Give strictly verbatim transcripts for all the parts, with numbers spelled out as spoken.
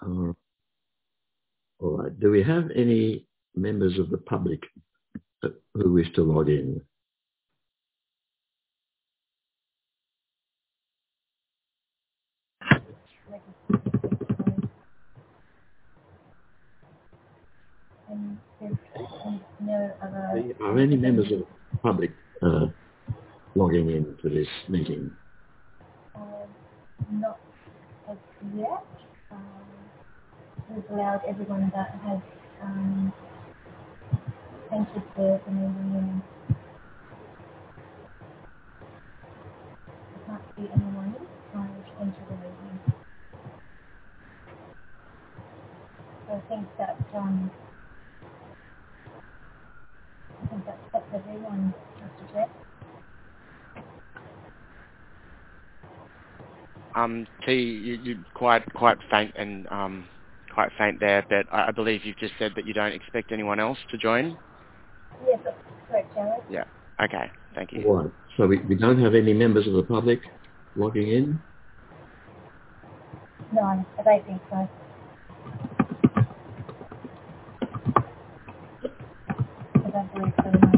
Uh, all right. Do we have any members of the public who wish to log in? And there's no other... Are any members of the public uh, logging in to this meeting? Uh, not as yet. Um, we've allowed everyone that has um, entered the, the meeting in. There can't be anyone trying to enter the meeting. So I think that um, I think that that's everyone, Mister Jeff. Um, T, you, you're quite quite faint and um, quite faint there, but I, I believe you've just said that you don't expect anyone else to join. Yes, that's correct, Jared. Yeah. Okay. Thank you. All right. So we, we don't have any members of the public logging in? No, I don't think so. I don't believe so, no.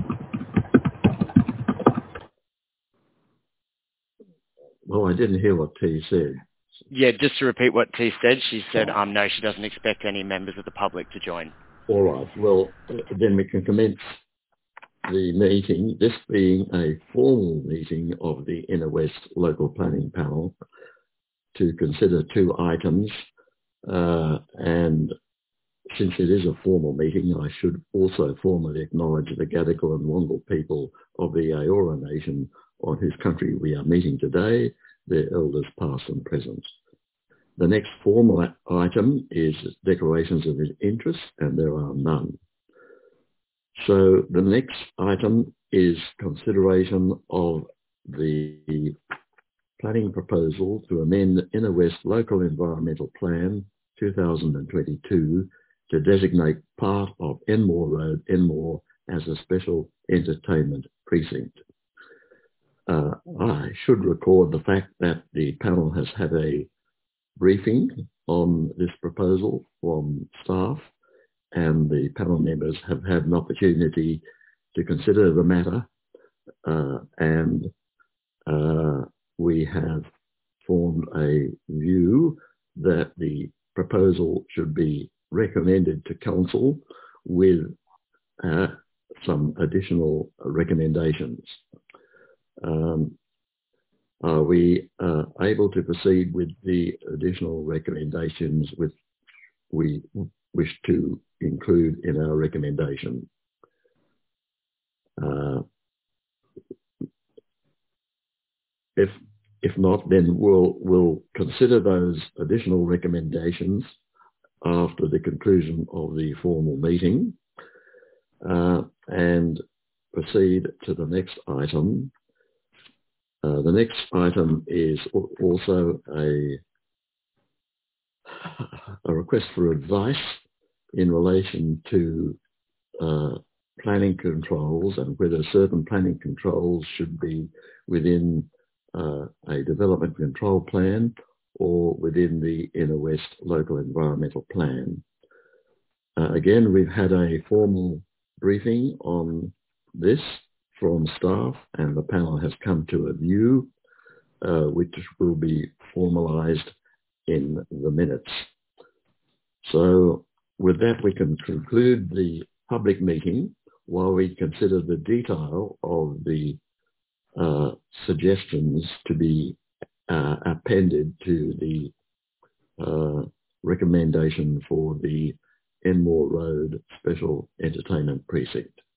Well, I didn't hear what T said. Yeah, just to repeat what T said, she said, um, no, she doesn't expect any members of the public to join. All right. Well, then we can commence the meeting, this being a formal meeting of the Inner West Local Planning Panel to consider two items. Uh, and since it is a formal meeting, I should also formally acknowledge the Gadigal and Wongal people of the Eora Nation on whose country we are meeting today, their elders past and present. The next formal item is declarations of interest, and there are none. So the next item is consideration of the planning proposal to amend the Inner West Local Environmental Plan two thousand twenty-two to designate part of Enmore Road, Enmore, as a special entertainment precinct. Uh, I should record the fact that the panel has had a briefing on this proposal from staff, and the panel members have had an opportunity to consider the matter, uh, and uh, we have formed a view that the proposal should be recommended to council with uh, some additional recommendations. Um, are we uh, able to proceed with the additional recommendations which we wish to include in our recommendation? Uh, if if not, then we'll we'll consider those additional recommendations after the conclusion of the formal meeting, uh, and proceed to the next item. Uh, the next item is also a, a request for advice in relation to uh, planning controls and whether certain planning controls should be within uh, a development control plan or within the Inner West Local Environmental Plan. Uh, again, we've had a formal briefing on this from staff, and the panel has come to a view uh, which will be formalised in the minutes. So with that, we can conclude the public meeting while we consider the detail of the uh, suggestions to be uh, appended to the uh, recommendation for the Enmore Road Special Entertainment Precinct.